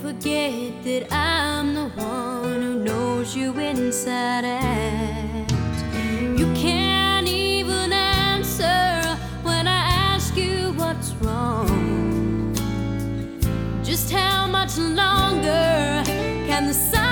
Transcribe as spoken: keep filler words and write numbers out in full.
forget that I'm the one who knows you inside out. You can't even answer when I ask you what's wrong. Just how much longer can the sun